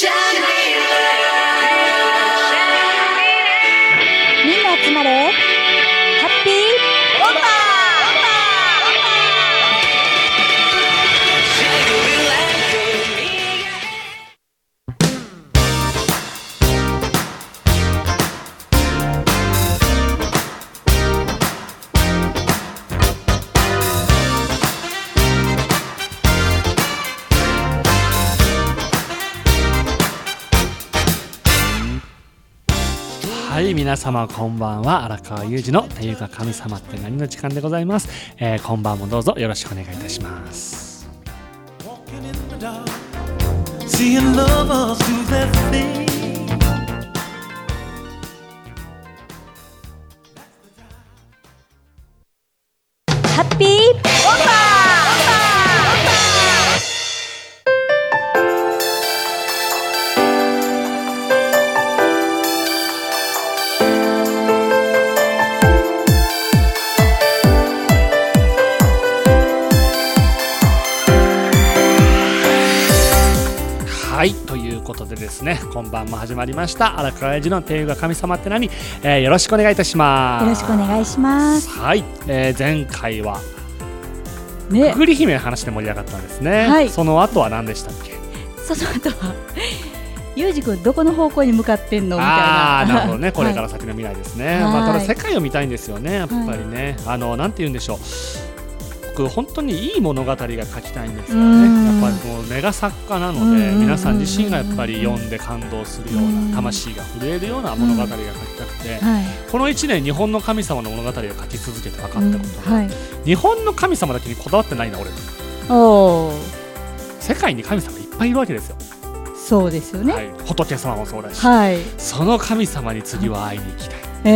みんな集まれ、ハッピーボンバー。 はい、皆様こんばんは。荒川裕二のていうか神様って何の時間でございます。今晩もどうぞよろしくお願いいたします。 ハッピーボンバー。 はい、ということでですね、今晩も始まりました荒川裕二のていうか神様って何、よろしくお願いいたします。 よろしくお願いします。 はい、前回はね、 栗姫の話で盛り上がったんですね、 はい、 その後は何でしたっけ。 その後はゆうじくんどこの方向に向かってんのみたいな。 なるほどね、これから先の未来ですね、 はい、 ただ世界を見たいんですよね、やっぱりね、はい、なんて言うんでしょう、僕本当にいい物語が書きたいんですよね。やっぱりもうメガ作家なので、皆さん自身がやっぱり読んで感動するような、魂が震えるような物語が書きたくて、この1年日本の神様の物語を書き続けて分かったことが、日本の神様だけにこだわってないな俺。世界に神様いっぱいいるわけですよ。 そうですよね、 はい、仏様もそうだし、その神様に次は会いに行きたい。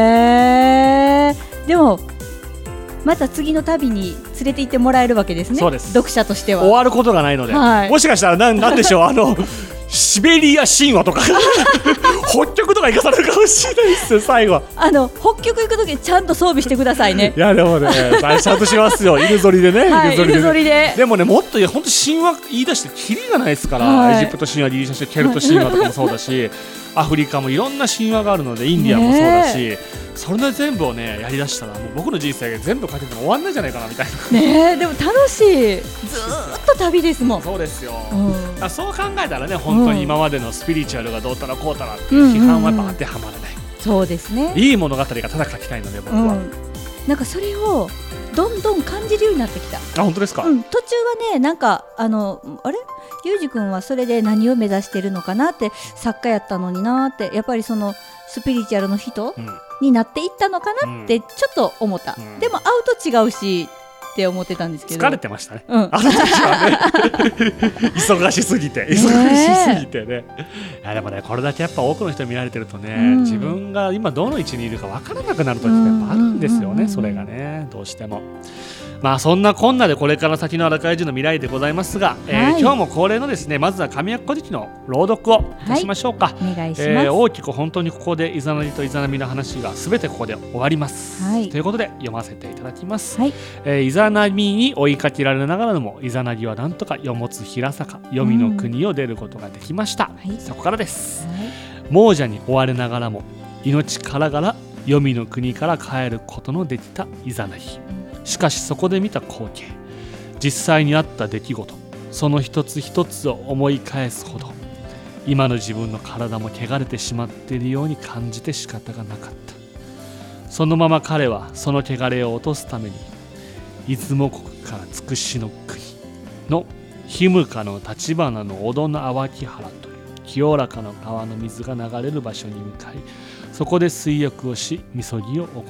でもまた次の旅に連れて行ってもらえるわけですね。 そうです。 読者としては終わることがないので、もしかしたらなんでしょうシベリア神話とか北極とか行かされるかもしれないですよ最後。 北極行くときちゃんと装備してくださいね。 いやでもね、ちゃんとしますよ。犬ぞりでね、 犬ぞりで。 でもね、もっと本当神話言い出してキリがないですから、エジプト神話、ギリシャ神話、ケルト神話とかもそうだしアフリカもいろんな神話があるので、インディアンもそうだし、それで全部をねやりだしたらもう僕の人生が全部書いてても終わんないんじゃないかなみたいな。 ね、でも楽しい。ずっと旅ですもん。 そうですよ、そう考えたらね、本当に今までのスピリチュアルがどうたらこうたらっていう批判はやっぱ当てはまらない。 そうですね。 いい物語がただ書きたいので僕は、 なんかそれをどんどん感じるようになってきた。 本当ですか。 途中はね、なんかあれゆうじくんはそれで何を目指してるのかなって、作家やったのになって、やっぱりそのスピリチュアルの人になっていったのかなってちょっと思った、でも会うと違うしって思ってたんですけど、 疲れてましたね、あの時はね忙しすぎてね。いやでもね、これだけやっぱ多くの人見られてるとね、自分が今どの位置にいるか分からなくなる時ってやっぱあるんですよね、それがね、どうしても。そんなこんなでこれから先の荒川裕二の未来でございますが、今日も恒例のですね、まずは神谷古事記の朗読をいたしましょうか。 お願いします。 大きく本当にここでイザナギとイザナミの話がすべてここで終わります、ということで読ませていただきます、イザナミに追いかけられながらもイザナギはなんとか世もつ平坂黄泉の国を出ることができました、そこからです、亡者に追われながらも命からがら黄泉の国から帰ることのできたイザナギ。しかしそこで見た光景、実際にあった出来事、その一つ一つを思い返すほど今の自分の体も汚れてしまっているように感じて仕方がなかった。そのまま彼はその汚れを落とすために出雲国からつくしの国の日向の立花の小戸の淡木原という清らかな川の水が流れる場所に向かい、そこで水浴をしみそぎを行った。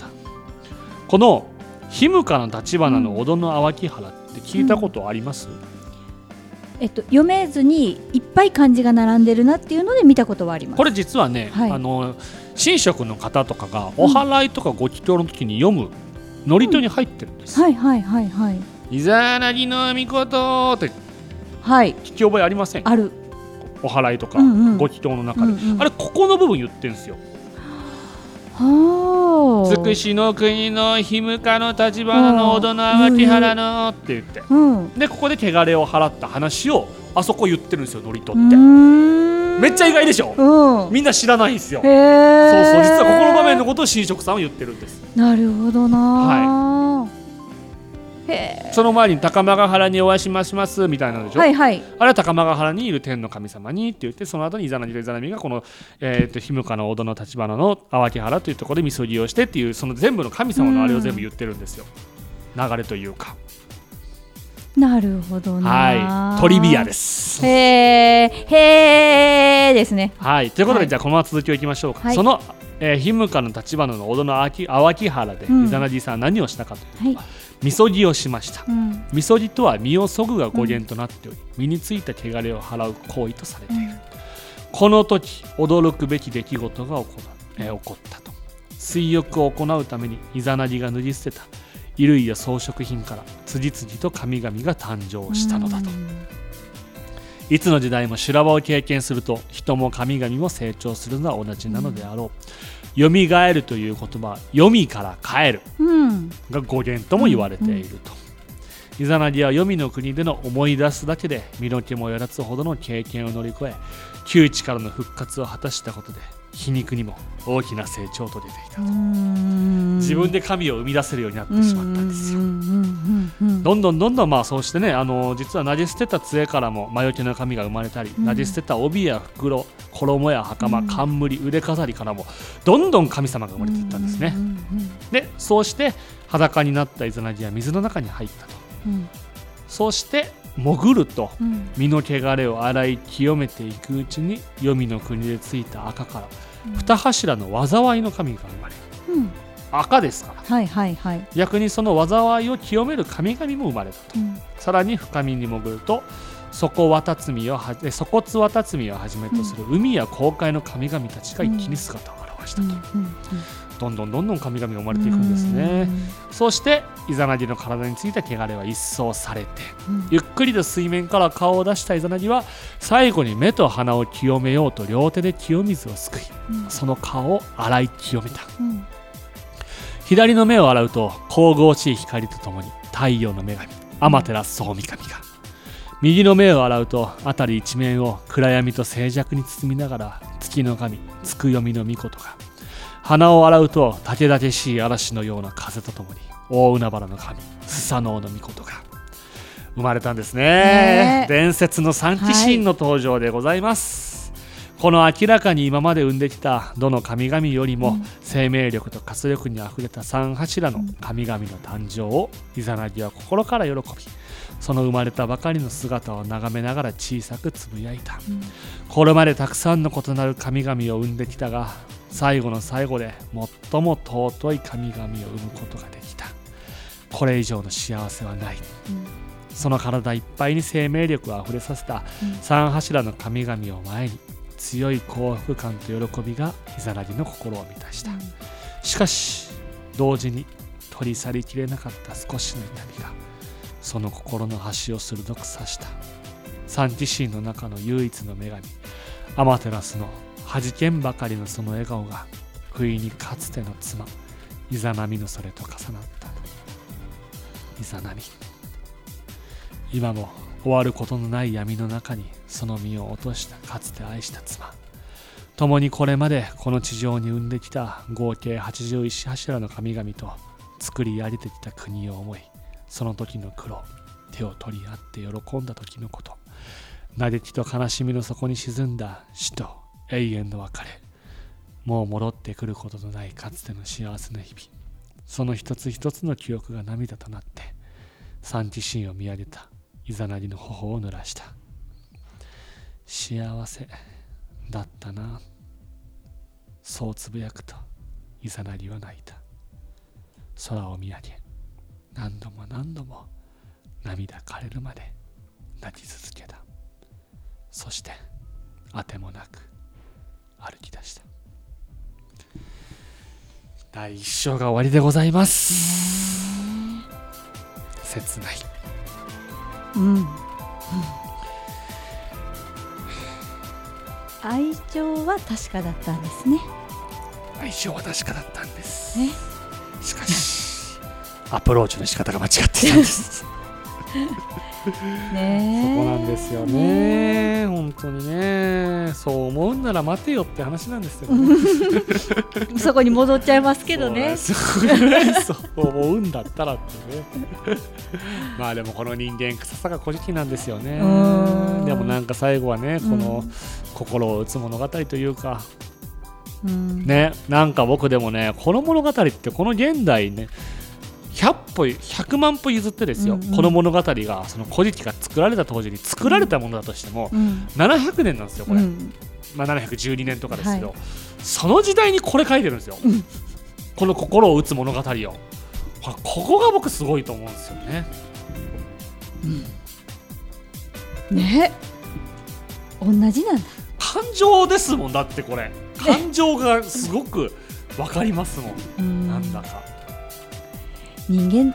この日向の立花の小戸の淡木原って聞いたことあります？ 読めずにいっぱい漢字が並んでるなっていうので見たことはあります。 これ実はね、神職の方とかがお祓いとかご祈祷の時に読む祝詞に入ってるんです。イザナギの御事って聞き覚えありません？ ある。 お祓いとかご祈祷の中で、あれここの部分言ってるんですよ。つくしの国の日向の立花の小戸の淡木原のって言って、でここで汚れを払った話をあそこ言ってるんですよ、祝詞ってめっちゃ意外でしょ、みんな知らないんですよ。そうそう、実はここの場面のことを神職さんは言ってるんです。 なるほどな、はい、 その前に高間ヶ原にお会いしますみたいなのでしょ、 はいはい、 あれは高間ヶ原にいる天の神様にって言って、その後にイザナギとイザナミがこのひむかの小戸の立花の淡木原というところでみそぎをしてっていう、その全部の神様のあれを全部言ってるんですよ、流れというか。 なるほどな、 はい、トリビアです。 へーですね。 はい、ということで、はい、じゃあこのまま続きをいきましょうか、はい、そのひむかの立花の小戸の淡木原でイザナギさんは何をしたかというと、みそぎをしました。みそぎとは身をそぐが語源となっており、身についた汚れを払う行為とされている。この時驚くべき出来事が起こったと。水浴を行うためにイザナギが脱ぎ捨てた衣類や装飾品から次々と神々が誕生したのだと。いつの時代も修羅場を経験すると人も神々も成長するのは同じなのであろう。よみがえるという言葉は読みから帰るが語源とも言われていると。イザナギは黄泉の国での思い出すだけで身の毛もよだつほどの経験を乗り越え、窮地からの復活を果たしたことで皮肉にも大きな成長と出ていたと。自分で神を生み出せるようになってしまったんですよ。どんどんまあそうしてね、実は投げ捨てた杖からも魔除けの神が生まれたり、投げ捨てた帯や袋、衣や袴、冠、腕飾りからもどんどん神様が生まれていったんですね。でそうして裸になったイザナギは水の中に入ったと。そうして潜ると、身の汚れを洗い清めていくうちに黄泉の国でついた赤から二柱の災いの神が生まれ、赤ですから、逆にその災いを清める神々も生まれたと。さらに深みに潜ると底津渡積みをはじめとする海や航海の神々たちが一気に姿を現したと。どんどん神々が生まれていくんですね。そしてイザナギの体についた汚れは一掃されて、ゆっくりと水面から顔を出したイザナギは最後に目と鼻を清めようと両手で清水をすくい、その顔を洗い清めた。左の目を洗うと神々しい光とともに太陽の女神アマテラス大神が、右の目を洗うと辺り一面を暗闇と静寂に包みながら月の神つくよみの御事が、鼻を洗うと武々しい嵐のような風とともに大海原の神スサノオの御事が生まれたんですね。伝説の三鬼神の登場でございます。この明らかに今まで生んできたどの神々よりも生命力と活力にあふれた三柱の神々の誕生をイザナギは心から喜び、その生まれたばかりの姿を眺めながら小さくつぶやいた。これまでたくさんの異なる神々を生んできたが、最後の最後で最も尊い神々を生むことができた。これ以上の幸せはない。その体いっぱいに生命力をあふれさせた三柱の神々を前に、強い幸福感と喜びがイザナギの心を満たした。しかし同時に取り去りきれなかった少しの痛みがその心の端を鋭く刺した。三鬼神の中の唯一の女神アマテラスのはじけんばかりのその笑顔が不意にかつての妻イザナミのそれと重なった。イザナミ、今も終わることのない闇の中にその身を落としたかつて愛した妻、共にこれまでこの地上に生んできた合計81柱の神々と作り上げてきた国を思い、その時の苦労、手を取り合って喜んだ時のこと、嘆きと悲しみの底に沈んだ死と永遠の別れ、もう戻ってくることのないかつての幸せな日々、その一つ一つの記憶が涙となって三鬼神を見上げたイザナギの頬を濡らした。幸せだったな、そうつぶやくとイザナギは泣いた。空を見上げ何度も涙枯れるまで泣き続けた。そしてあてもなく歩き出した。第一章が終わりでございます。切ない。 愛情は確かだったんですね。 愛情は確かだったんです。しかしアプローチの仕方が間違っていたんです。 ね、 そこなんですよね。本当にね、そう思うんなら待てよって話なんですよね。 そこに戻っちゃいますけどね。 そう思うんだったらってね。まあでもこの人間臭さが古事記なんですよね。でもなんか最後はね、この心を打つ物語というか、ね、なんか僕でもね、この物語ってこの現代ね、100万歩譲ってですよ、この物語がその古事記が作られた当時に作られたものだとしても、700年なんですよこれ、まあ、712年とかですけど、その時代にこれ書いてるんですよ、この心を打つ物語を。ここが僕すごいと思うんですよね。 ね、同じなんだ。 感情ですもん、だってこれ感情がすごくわかりますもん、なんだか。人間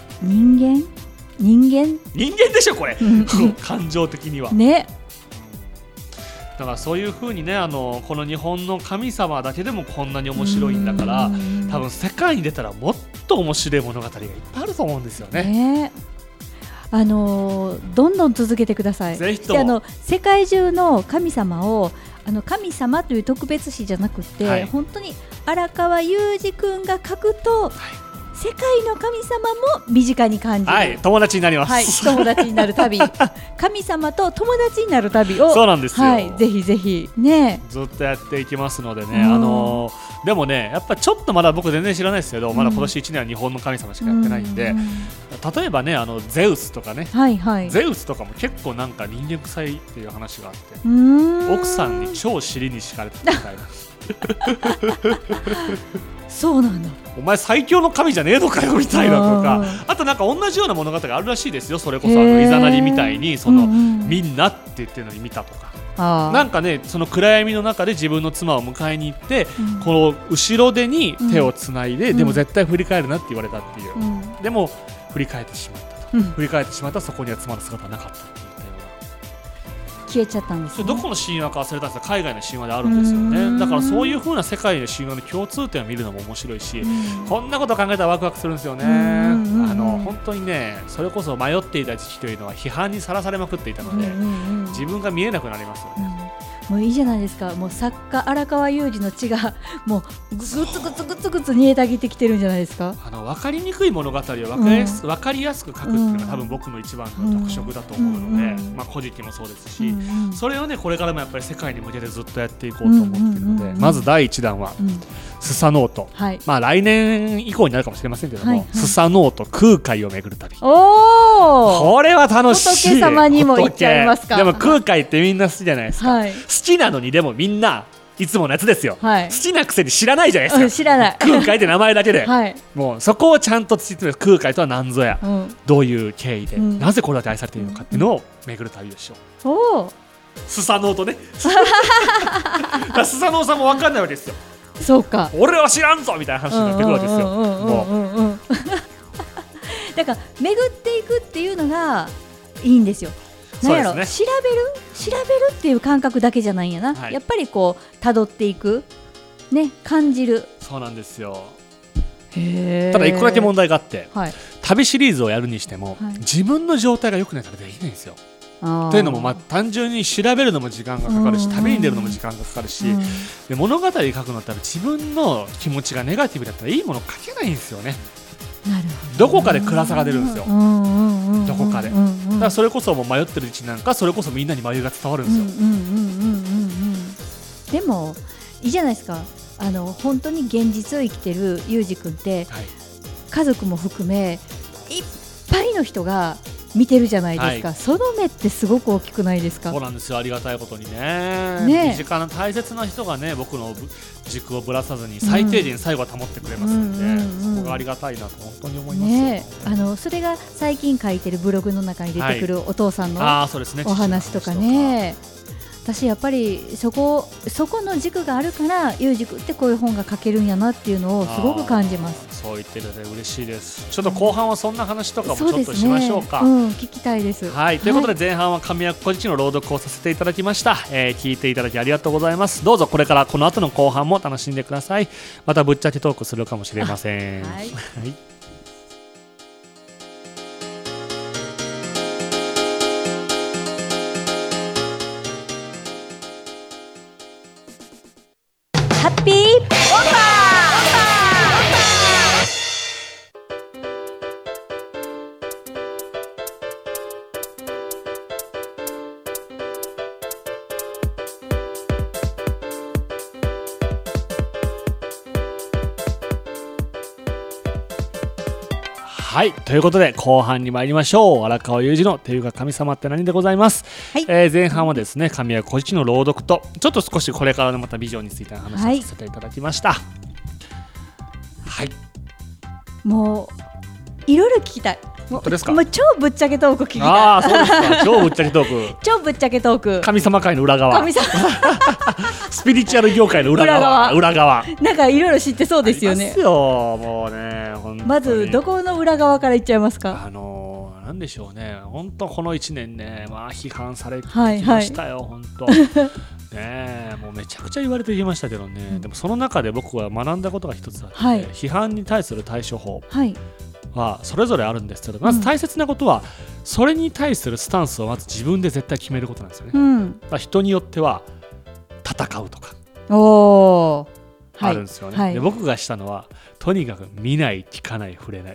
でしょこれ、感情的にはね。だからそういう風にね、この日本の神様だけでもこんなに面白いんだから、多分世界に出たらもっと面白い物語がいっぱいあると思うんですよね。 どんどん続けてください。 ぜひとも世界中の神様を神様という特別視じゃなくて、本当に荒川裕二君が書くと、世界の神様も身近に感じる、 友達になります、 友達になる旅神様と友達になる旅を、 そうなんですよ、 ぜひぜひね、 ずっとやっていきますのでね、でもね、やっぱちょっとまだ僕全然知らないですけど、まだ今年1年は日本の神様しかやってないんで、例えばね、ゼウスとかね、ゼウスとかも結構なんか人間臭いっていう話があって、奥さんに超尻に敷かれてたみたいなそうなんだ、 お前最強の神じゃねえのかよみたいなとか、あとなんか同じような物語があるらしいですよ。それこそイザナリみたいにみんなって言ってるのに見たとか、なんかね、その暗闇の中で自分の妻を迎えに行って、この後ろ手に手をつないで、でも絶対振り返るなって言われたっていう、でも振り返ってしまったと、振り返ってしまった、そこには妻の姿はなかったっていう消えちゃったんです、ね、 どこの神話か忘れたんですが、海外の神話であるんですよね。だからそういう風な世界の神話の共通点を見るのも面白いし、こんなこと考えたらワクワクするんですよね。本当にね、それこそ迷っていた時期というのは批判にさらされまくっていたので、自分が見えなくなりますよね。 もういいじゃないですか。もう作家荒川裕二の血がもうグツグツ煮えたぎってきてるんじゃないですか。 分かりにくい物語を分かりやすく書くっていうのが多分僕の一番の特色だと思うので、古事記もそうですし、それをね、これからもやっぱり世界に向けてずっとやっていこうと思っているので、まず第1弾はスサノオト、まあ来年以降になるかもしれませんけども、スサノオト空海を巡る旅、これは楽しい。 仏様にも行っちゃいますか。 でも空海ってみんな好きじゃないですか、好きなのに。でもみんないつものやつですよ、好きなくせに知らないじゃないですか、 知らない空海って名前だけで、もうそこをちゃんと説明、空海とは何ぞや、どういう経緯で、なぜこれだけ愛されているのかっていうのを巡る旅でしょう。スサノオトねスサノオさんも分かんないわけですよ。 そうか、 俺は知らんぞみたいな話になってくるわけですよ。 だから巡っていくっていうのがいいんですよ。なんやろ、ね、調べるっていう感覚だけじゃないんやな、やっぱりこう辿っていく、ね、感じる。そうなんですよ。ただ一個だけ問題があって、旅シリーズをやるにしても、自分の状態が良くないからできないんですよ。というのも、単純に調べるのも時間がかかるし、旅に出るのも時間がかかるし、で物語書くのって自分の気持ちがネガティブだったらいいもの書けないんですよね。どこかで暗さが出るんですよ。どこかで。だからそれこそもう迷ってるうちなんか、それこそみんなに眉が伝わるんですよ。 でもいいじゃないですか。本当に現実を生きてる裕二君って、家族も含めいっぱいの人が見てるじゃないですか、その目ってすごく大きくないですか。 そうなんですよ。ありがたいことにね、身近な大切な人がね、僕の軸をぶらさずに最低限最後は保ってくれますので、そこがありがたいなと本当に思います。それが最近書いてるブログの中に出てくるお父さんのお話とかね、私やっぱりそこの軸があるから裕二君ってこういう本が書けるんやなっていうのをすごく感じます。 そう言っていただいて嬉しいです。ちょっと後半はそんな話とかもちょっとしましょうか。 聞きたいです。 ということで前半は神谷古事記の朗読をさせていただきました。聞いていただきありがとうございます。どうぞこれからこの後の後半も楽しんでください。またぶっちゃけトークするかもしれません。 ッピーボンバー。 はい、ということで後半に参りましょう。荒川裕二のていうか神様って何でございます。はい、前半はですね、神谷小一の朗読とちょっと少しこれからのまたビジョンについての話をさせていただきました。はい、 もういろいろ聞きたい。 本当ですか。 もう超ぶっちゃけトーク聞きたい。 ああ、そうですか。超ぶっちゃけトーク超ぶっちゃけトーク、 神様界の裏側、 神様スピリチュアル業界の裏側なんかいろいろ知ってそうですよね。 ありますよ、もうね。 まずどこの裏側からいっちゃいますか。 なんでしょうね、本当この1年ね、まあ、批判されてきましたよ、本当ね、もうめちゃくちゃ言われてきましたけどね、でもその中で僕は学んだことが一つあって、批判に対する対処法はそれぞれあるんですけど、まず大切なことは、それに対するスタンスをまず自分で絶対決めることなんですよね。だから人によっては戦うとかあるんですよね。で僕がしたのはとにかく見ない、聞かない、触れない。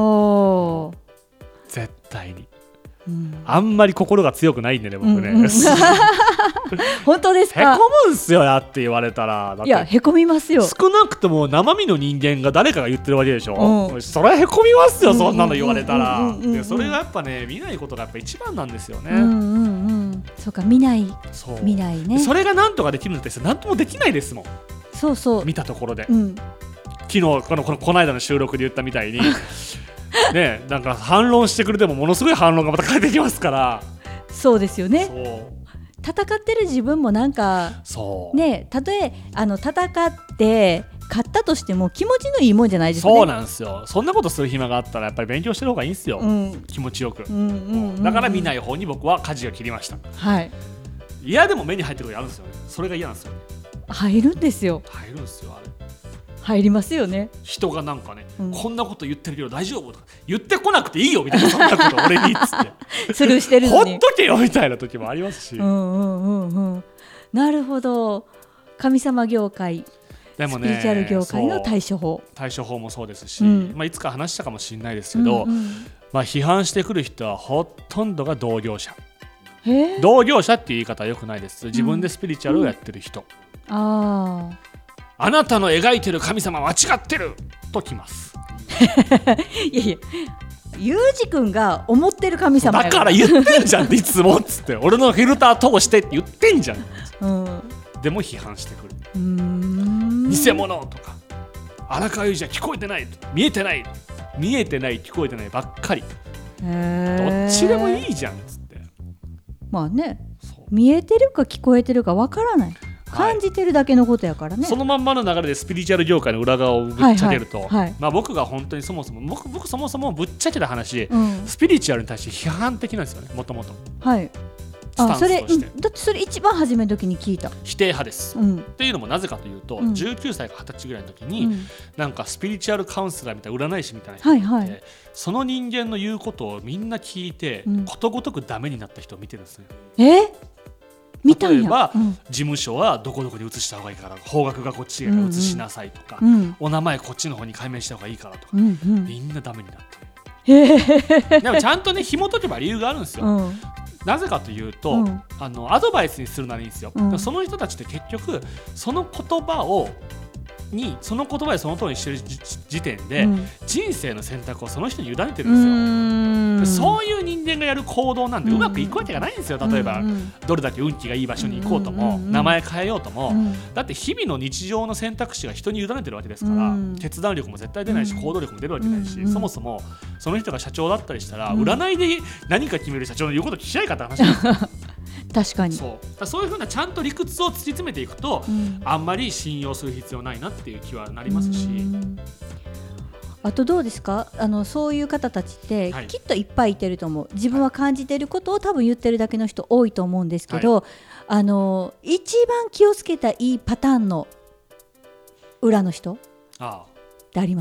絶対に、あんまり心が強くないんでね、僕ね。 本当ですか。 へこむんすよ、やって言われたら。 いや、へこみますよ。 少なくとも生身の人間が誰かが言ってるわけでしょ。それはへこみますよ、そんなの言われたら。それがやっぱね、見ないことがやっぱ一番なんですよね。 そうか、見ないね。 それが何とかできるんですよ。何ともできないですもん。 そうそう、 見たところで、昨日この間の収録で言ったみたいにね、なんか反論してくれてもものすごい反論がまた返ってきますから。 そうですよね。戦ってる自分もなんかね、たとえ戦って勝ったとしても気持ちのいいもんじゃないですかね。 そうなんですよ。そんなことする暇があったらやっぱり勉強してる方がいいんですよ、気持ちよく。だから見ない方に僕は舵を切りました。いや、でも目に入ってくるのあるんですよね。それが嫌なんですよね。 入るんですよ。 あれ入りますよね。 人がなんかね、こんなこと言ってるけど大丈夫とか言ってこなくていいよみたいな、そんなこと俺にっつってスルーしてるのにほっとけよみたいな時もありますし。 なるほど。神様業界、でもね、スピリチュアル業界の対処法もそうですし、いつか話したかもしれないですけど、批判してくる人はほとんどが同業者。同業者っていう言い方はよくないです。自分でスピリチュアルをやってる人。あなたの描いてる神様間違ってるときます。 いやいや、ゆうじくんが思ってる神様だから言ってんじゃんっていつもっつって俺のフィルター通してって言ってんじゃん、でも批判してくる。偽物とか荒川裕二じゃ聞こえてない、見えてない、聞こえてないばっかり、どっちでもいいじゃんっつって。 まあね、見えてるか聞こえてるかわからない、感じてるだけのことやからね。 そのまんまの流れでスピリチュアル業界の裏側をぶっちゃけると、僕が本当にそもそもぶっちゃけた話、スピリチュアルに対して批判的なんですよね、もともと。スタンスとして。 だってそれ一番初めの時に聞いた。 否定派です、っていうのもなぜかというと、19歳か20歳ぐらいの時に、なんかスピリチュアルカウンセラーみたいな占い師みたいな人がいて、その人間の言うことをみんな聞いて、ことごとくダメになった人を見てるんですね。例えば、事務所はどこどこに移した方がいいから、方角がこっちへ移しなさいとか、お名前こっちの方に改名した方がいいからとか、みんなダメになってる。でもちゃんとね、紐解けば理由があるんですよ。なぜかというと、アドバイスにするならいいんですよ。その人たちって結局その言葉でその通りにしてる時点で、人生の選択をその人に委ねてるんですよ。そういう人間がやる行動なんてうまくいくわけがないんですよ。例えば、どれだけ運気がいい場所に行こうとも、名前変えようとも、だって日々の日常の選択肢が人に委ねてるわけですから、決断力も絶対出ないし、行動力も出るわけないし、そもそもその人が社長だったりしたら、占いで何か決める社長の言うこと聞きたいかって話なんですよ。 確かにそういうふうなちゃんと理屈を突き詰めていくと、あんまり信用する必要ないなっていう気はなりますし。 あとどうですか、そういう方たちってきっといっぱいいてると思う。自分は感じてることを多分言ってるだけの人多いと思うんですけど、一番気をつけたいいパターンの裏の人ってあります？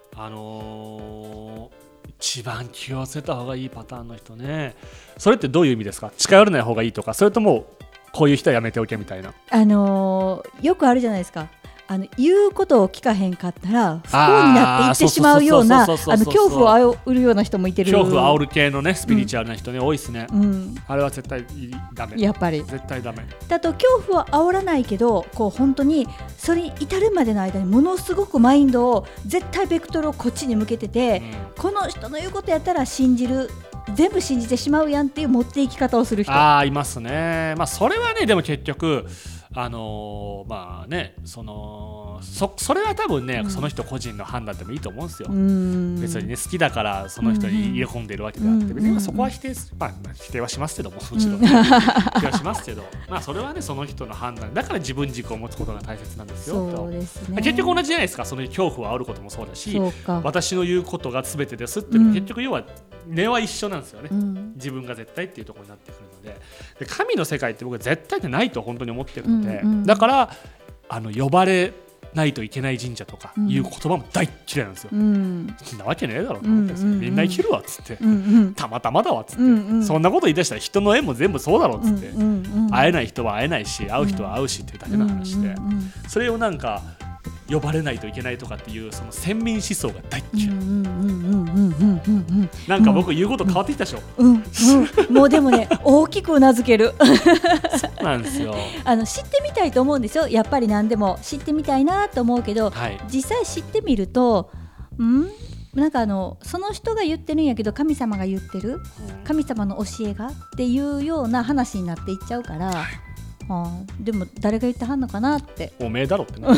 一番気をつけた方がいいパターンの人ね。それってどういう意味ですか？近寄らない方がいいとか、それともこういう人はやめておけみたいな。 よくあるじゃないですか。 言うことを聞かへんかったら不幸になっていってしまうような恐怖を煽るような人もいてる。 恐怖を煽る系のねスピリチュアルな人ね、多いですね、あれは絶対ダメ。 やっぱり絶対ダメだと恐怖は煽らないけどこう本当にそれに至るまでの間にものすごくマインドを絶対ベクトルをこっちに向けてて、この人の言うことやったら信じる、全部信じてしまうやんっていう持っていき方をする人いますね。それはねでも結局それは多分ね、その人個人の判断でもいいと思うんですよ。別にね好きだからその人に入れ込んでるわけであって、別にそこは否定はしますけども、もちろん、否定はしますけどそれはねその人の判断だから自分軸を持つことが大切なんですよ。 そうですね、 結局同じじゃないですか。その恐怖を煽ることもそうだし、私の言うことが全てですっていうのも結局要は根は一緒なんですよね、自分が絶対っていうところになってくるので、神の世界って僕は絶対ってないと本当に思ってるので、だから呼ばれないといけない神社とかいう言葉も大嫌いなんですよ、そんなわけねえだろと思って、みんな生きるわっつって、たまたまだわっつって、そんなこと言い出したら人の縁も全部そうだろっつって、会えない人は会えないし会う人は会うしっていうだけの話で、それをなんか呼ばれないといけないとかっていうその先民思想が大嫌い。なんか僕言うこと変わってきたでしょ。 もうでもね大きくうなずけるそうなんですよ。 知ってみたいと思うんですよ。やっぱり何でも知ってみたいなと思うけど、実際知ってみるとなんかその人が言ってるんやけど神様が言ってる、神様の教えがっていうような話になっていっちゃうから、でも誰が言ってはんのかなっておめえだろってな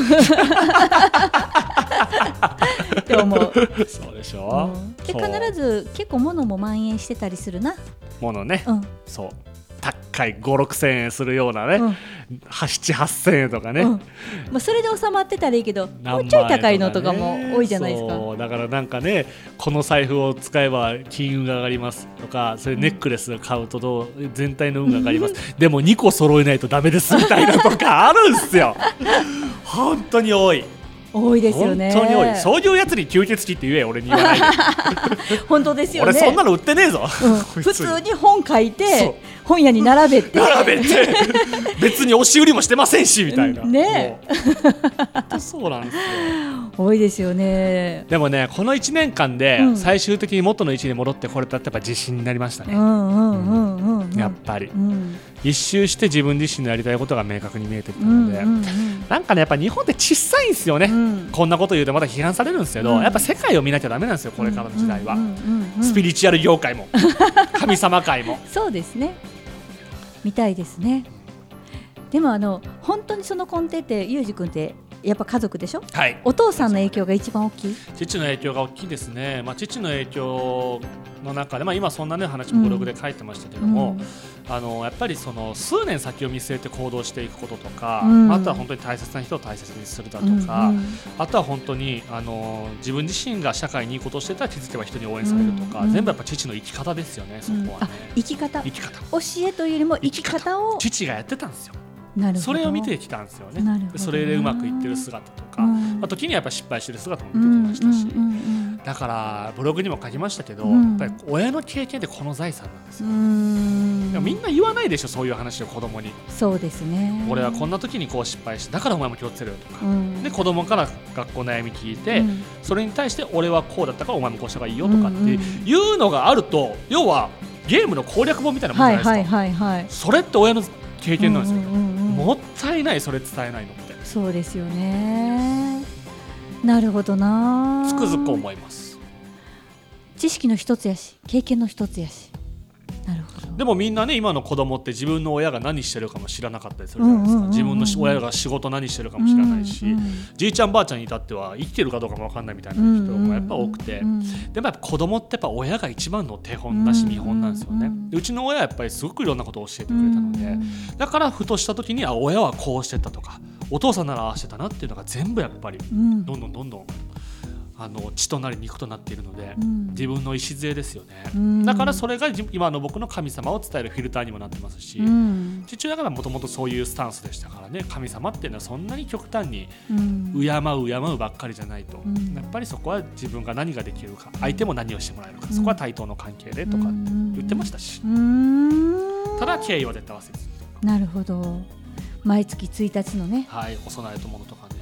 って思う。 そうでしょ、 で必ず結構物も蔓延してたりするな。 物ね、そう高い 5,6 千円するようなね、7、8千円とかね、 それで収まってたらいいけど、もうちょい高いのとかも多いじゃないですか。 そうだからなんかね、この財布を使えば金運が上がりますとか、それネックレス買うと全体の運が上がりますでも2個揃えないとダメですみたいなとかあるんですよ本当に多いですよね。 本当に多い。そういうやつに吸血鬼って言え、俺に言わないで本当ですよね。 俺そんなの売ってねえぞ、 普通に本書いて本屋に並べて別に押し売りもしてませんしみたいなね。 そうなんですよ。 多いですよね。 でもね、この1年間で最終的に元の位置に戻ってこれたってやっぱ自信になりましたね。やっぱり、一周して自分自身のやりたいことが明確に見えてきたので、なんかねやっぱ日本って小さいんですよね、こんなこと言うとまた批判されるんですけど、やっぱ世界を見なきゃダメなんですよ、これからの時代は。スピリチュアル業界も神様界もそうですね、みたいですね。でも本当にその根底ってユージ君ってやっぱ家族でしょ、 はい、 お父さんの影響が一番大きい。 父の影響が大きいですね、父の影響の中で、今そんな、ね、話もブログで書いてましたけども、やっぱりその数年先を見据えて行動していくこととか、あとは本当に大切な人を大切にするだとか、あとは本当に自分自身が社会にいいことをしてたら気づけば人に応援されるとか、全部やっぱ父の生き方ですよね、そこはね。 生き方、教えというよりも生き方を父がやってたんですよ。 なるほど、 それを見てきたんですよね。それでうまくいってる姿とか、時にはやっぱ失敗してる姿も見てきましたし、だからブログにも書きましたけど、やっぱり親の経験ってこの財産なんですよ。みんな言わないでしょ、そういう話を子供に。 そうですね。 俺はこんな時にこう失敗して、だからお前も気をつけろよとか、で子供から学校悩み聞いて、それに対して俺はこうだったからお前もこうした方がいいよとかっていうのがあると、要はゲームの攻略本みたいなもんじゃないですか。それって親の経験なんですよ。もったいない、それ伝えないのって。 そうですよね。なるほどな。 つくづく思います。 知識の一つやし、経験の一つやし。なるほど。 でもみんなね、今の子供って自分の親が何してるかも知らなかったりするじゃないですか。自分の親が仕事何してるかも知らないし、じいちゃんばあちゃんに至っては生きてるかどうかも分かんないみたいな人もやっぱ多くて、でもやっぱ子供ってやっぱ親が一番の手本だし見本なんですよね。うちの親はやっぱりすごくいろんなことを教えてくれたので、だからふとした時に親はこうしてたとか、お父さんならああしてたなっていうのが全部やっぱりどんどん血となり肉となっているので、自分の礎ですよね。だからそれが今の僕の神様を伝えるフィルターにもなってますし、父親がもともとそういうスタンスでしたからね。神様っていうのはそんなに極端に敬うばっかりじゃないと、やっぱりそこは自分が何ができるか、相手も何をしてもらえるか、そこは対等の関係でとか言ってましたし、ただ敬意は絶対忘れず。 なるほど。毎月1日のね、 お供えとものとかね、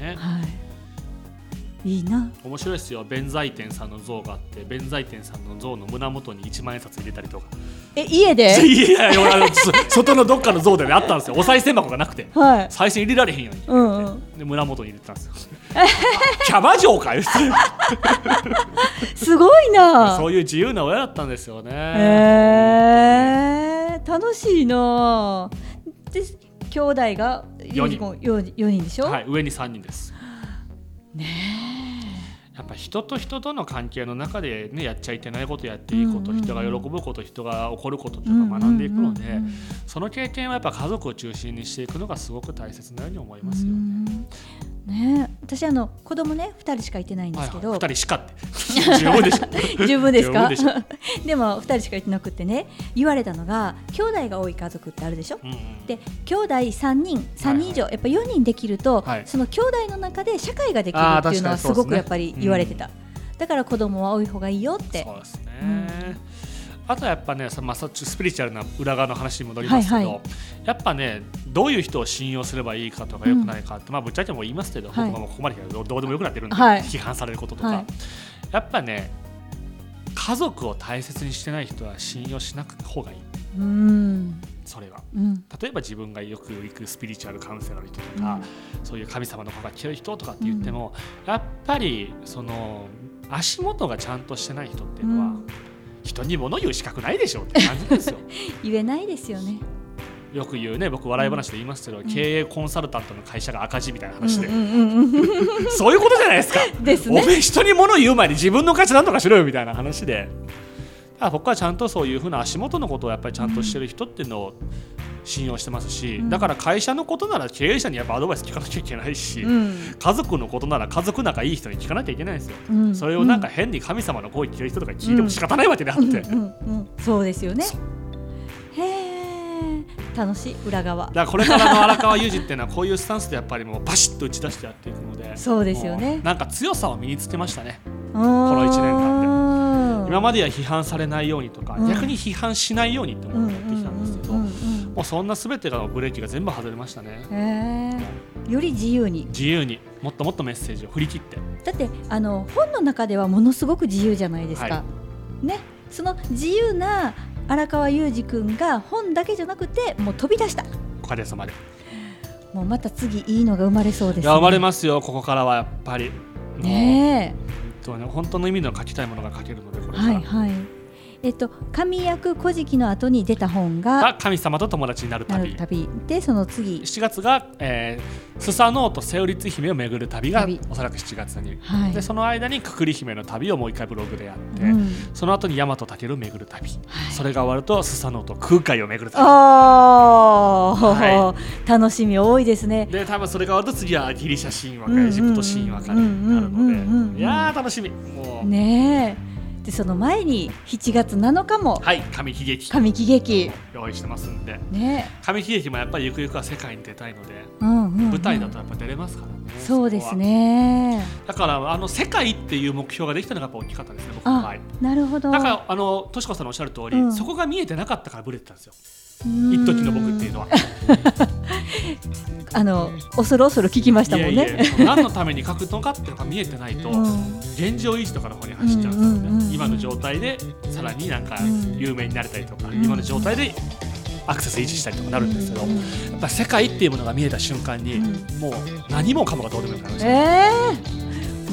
ね。 いいな。 面白いですよ。弁財天さんの像があって、弁財天さんの像の胸元に1万円札入れたりとか。 家で？ いや外のどっかの像で、ね、あったんですよ。お賽銭箱がなくて、はい、賽銭入れられへんように、で胸元に入れてたんですよ。キャバ嬢か言ってすごいな。 そういう自由な親だったんですよね。 楽しいな。で兄弟が4人でしょ。 はい、上に3人です。 ねえ、やっぱ人と人との関係の中で、ね、やっちゃいけないこと、やっていいこと、人が喜ぶこと、人が怒ることとか学んでいくので、その経験はやっぱ家族を中心にしていくのがすごく大切なように思いますよね。 私子供ね2人しかいてないんですけど、 2人しかって十分でしょ。 十分ですか。でも2人しかいてなくってね、言われたのが兄弟が多い家族ってあるでしょ、で兄弟3人以上、やっぱ4人できると、その兄弟の中で社会ができるっていうのはすごくやっぱり言われてた、だから子供は多い方がいいよって。 そうですね、あとはやっぱね、スピリチュアルな裏側の話に戻りますけど、やっぱね、どういう人を信用すればいいかとか良くないかって、ぶっちゃけも言いますけど、僕はもうここまでどうでもよくなってるんで、批判されることとか、やっぱね、家族を大切にしてない人は信用しなく方がいい。それは、例えば自分がよく行くスピリチュアルカウンセラーの人とか、そういう神様の子が来る人とかって言っても、やっぱりその足元がちゃんとしてない人っていうのは、人に物言う資格ないでしょって感じですよ。 言えないですよね。 よく言うね、僕笑い話で言いますけど、経営コンサルタントの会社が赤字みたいな話で、そういうことじゃないですか。 ですね。 おめえ人に物言う前に自分の価値なんとかしろよみたいな話で、僕はちゃんとそういうふうな足元のことをやっぱりちゃんとしてる人っていうのを信用してますし、だから会社のことなら経営者にやっぱアドバイス聞かなきゃいけないし、家族のことなら家族仲いい人に聞かなきゃいけないんですよ。それをなんか変に神様の声聞ける人とか聞いても仕方ないわけであって、 そうですよね。楽しい裏側だからこれからの荒川裕二っていうのはこういうスタンスでやっぱりもうバシッと打ち出してやっていくので、 そうですよね。 なんか強さを身につけましたね、この1年間で。今までは批判されないようにとか、逆に批判しないようにって思ってやってきたんですけど、もうそんな全てのブレーキが全部外れましたね。 より自由にもっともっとメッセージを振り切って。 だって本の中ではものすごく自由じゃないですか、ね、その自由な荒川裕二君が本だけじゃなくてもう飛び出した。 おかげさまでもうまた次いいのが生まれそうですね。 いや生まれますよ、ここからはやっぱりねえ、本当の意味の書きたいものが書けるので、これから神役古事記の後に出た本が神様と友達になる旅で、その次 7月が、スサノオとセオリツ姫を巡る旅がおそらく7月に、でその間にくくり姫の旅をもう一回ブログでやって、その後に大和武を巡る旅、それが終わるとスサノオと空海を巡る旅、 楽しみ多いですね。 で多分それが終わると次はギリシャ神話かエジプト神話かになるので、いやー楽しみもうねえ。でその前に7月7日も神喜劇用意してますんで、神喜劇もやっぱりゆくゆくは世界に出たいので、舞台だとやっぱ出れますからね。 そうですね。 だから世界っていう目標ができたのがやっぱ大きかったですね、僕の場合。 なるほど。 だからとしこさんのおっしゃる通り、そこが見えてなかったからブレてたんですよ、一時の僕っていうのは。 恐る恐る聞きましたもんね。 何のために書くのかっていうのが見えてないと、現状維持とかの方に走っちゃうんですよね。今の状態でさらになんか有名になれたりとか、今の状態でアクセス維持したりとかなるんですけど、やっぱ世界っていうものが見えた瞬間に、もう何もかもがどうでもよくなりました。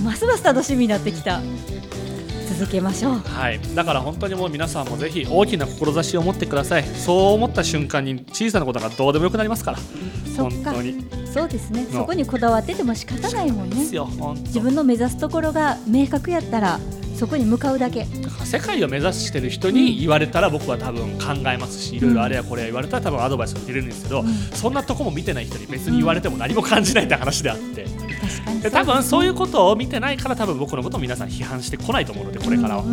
ますます楽しみになってきた。続けましょう。 だから本当にもう皆さんもぜひ大きな志を持ってください。そう思った瞬間に小さなことがどうでもよくなりますから。本当にそうですね。そこにこだわってても仕方ないもんね。自分の目指すところが明確やったらそこに向かうだけ。 だから世界を目指してる人に言われたら僕は多分考えますし、いろいろあれやこれや言われたら多分アドバイスを入れるんですけど、そんなとこも見てない人に別に言われても何も感じないって話であって、で多分そういうことを見てないから多分僕のことを皆さん批判してこないと思うので、これからは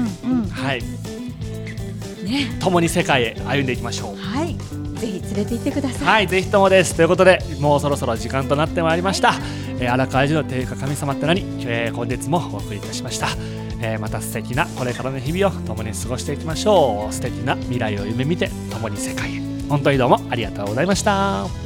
共に世界へ歩んでいきましょう。 ぜひ連れて行ってください。 ぜひともです。ということでもうそろそろ時間となってまいりました。荒川裕二の定価神様って何、本日もお送りいたしました。また素敵なこれからの日々を共に過ごしていきましょう。素敵な未来を夢見て共に世界へ。本当にどうもありがとうございました。